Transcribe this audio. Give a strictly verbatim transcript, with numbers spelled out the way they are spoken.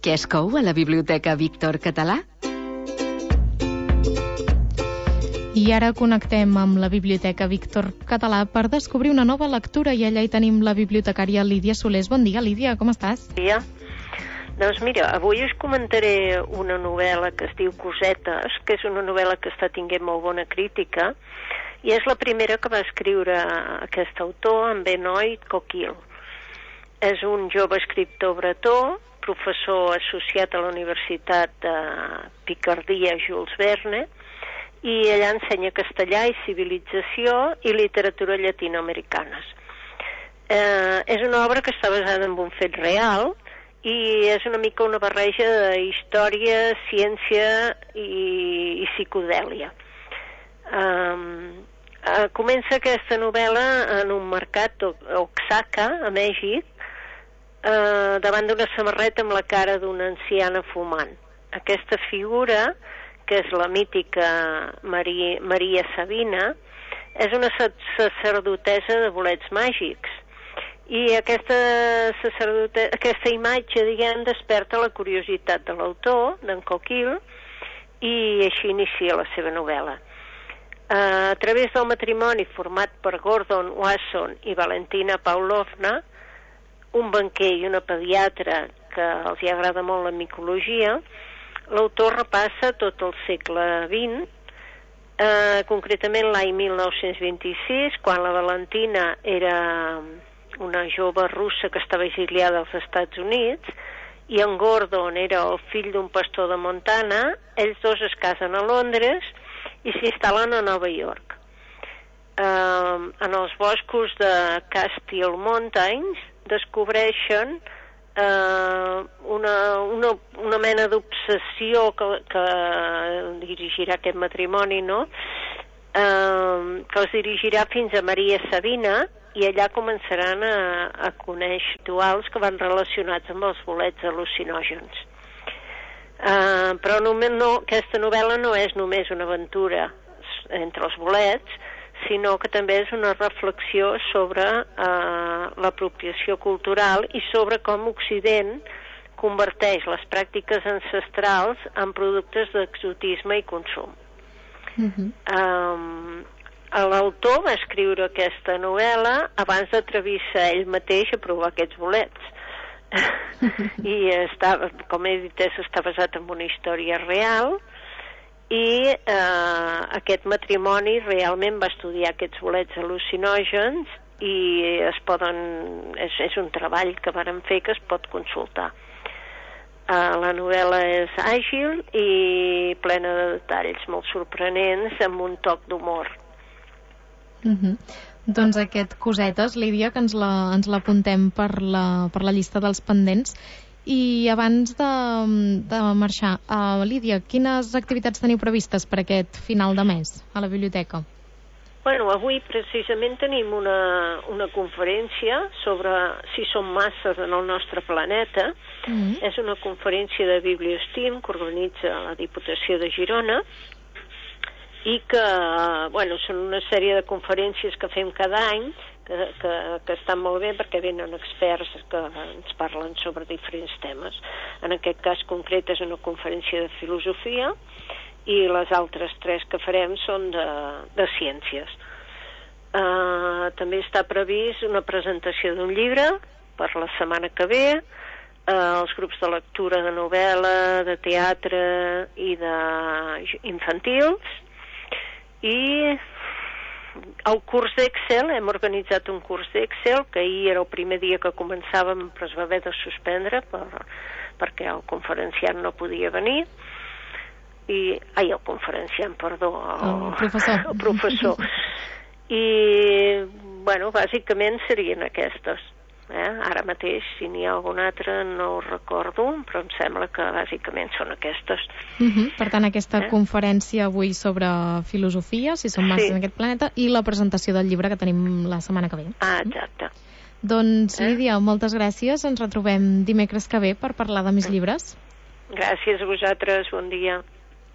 Què es cou a la Biblioteca Víctor Català? I ara connectem amb la Biblioteca Víctor Català per descobrir una nova lectura i allà hi tenim la bibliotecària Lídia Solés. Bon dia, Lídia, com estàs? Bon dia. Doncs mira, avui us comentaré una novel·la que es diu Cosetes, que és una novel·la que està tinguent molt bona crítica, i és la primera que va escriure aquest autor, en Benoit Coquille. És un jove escriptor bretó, professor associat a la Universitat de Picardia Jules Verne, i allà ensenya castellà i civilització i literatura llatinoamericanes. Eh, és una obra que està basada en un fet real i és una mica una barreja de història, ciència i, i psicodèlia. Eh, eh, comença aquesta novel·la en un mercat Oaxaca, a Mèxic, eh, davant d'una samarreta amb la cara d'una anciana fumant. Aquesta figura, que és la mítica Maria, Maria Sabina, és una sacerdotessa de bolets màgics. I aquesta, aquesta imatge, diguem, desperta la curiositat de l'autor, d'en Coquille, i així inicia la seva novel·la. A través del matrimoni format per Gordon Wasson i Valentina Pavlovna, un banquer i una pediatra que els hi agrada molt la micologia, l'autor repassa tot el segle vint, eh, concretament l'any mil nou-cents vint-i-sis, quan la Valentina era una jove russa que estava exiliada als Estats Units, i en Gordon era el fill d'un pastor de Montana. Ells dos es casen a Londres i s'instal·len a Nova York. Eh, en els boscos de Catskill Mountains descobreixen Uh, una, una, una mena d'obsessió que, que dirigirà aquest matrimoni, no? Uh, que els dirigirà fins a Maria Sabina, i allà començaran a, a conèixer rituals que van relacionats amb els bolets al·lucinògens. Uh, però només no, aquesta novel·la no és només una aventura entre els bolets, sinó que també és una reflexió sobre eh, l'apropiació cultural i sobre com Occident converteix les pràctiques ancestrals en productes d'exotisme i consum. Uh-huh. Um, l'autor va escriure aquesta novel·la abans d'atrevir-se ell mateix a provar aquests bolets. I està, com he dit, està basat en una història real, i eh, aquest matrimoni realment va estudiar aquests bolets al·lucinògens i es poden, és, és un treball que varen fer que es pot consultar. Eh, la novel·la és àgil i plena de detalls molt sorprenents, amb un toc d'humor. Uh-huh. Doncs aquest Cosetes, Lídia, que ens la, ens l'apuntem per la, per la llista dels pendents. I abans de, de marxar, uh, Lídia, quines activitats teniu previstes per aquest final de mes a la biblioteca? Bueno, avui precisament tenim una, una conferència sobre si som masses en el nostre planeta. Mm-hmm. És una conferència de Bibliostim que organitza la Diputació de Girona i que, bueno, són una sèrie de conferències que fem cada any, que, que, que estan molt bé perquè venen experts que ens parlen sobre diferents temes. En aquest cas concret és una conferència de filosofia i les altres tres que farem són de, de ciències. Uh, també està previst una presentació d'un llibre per la setmana que ve, uh, els grups de lectura de novel·la, de teatre i d'infantils, i el curs d'Excel, hem organitzat un curs d'Excel que ahir era el primer dia que començàvem, però es va haver de suspendre per, perquè el conferenciant no podia venir i, ai, el conferenciant, perdó el, el professor, el professor. I bueno, bàsicament serien aquestes. Eh? Ara mateix, si n'hi ha alguna altra no ho recordo, però em sembla que bàsicament són aquestes. Uh-huh. Per tant, aquesta eh? conferència avui sobre filosofia, si som masses sí. en aquest planeta, i la presentació del llibre que tenim la setmana que ve. Ah, exacte. Uh-huh. Doncs, eh? Lídia, moltes gràcies. Ens retrobem dimecres que ve per parlar de més llibres. Gràcies a vosaltres, bon dia.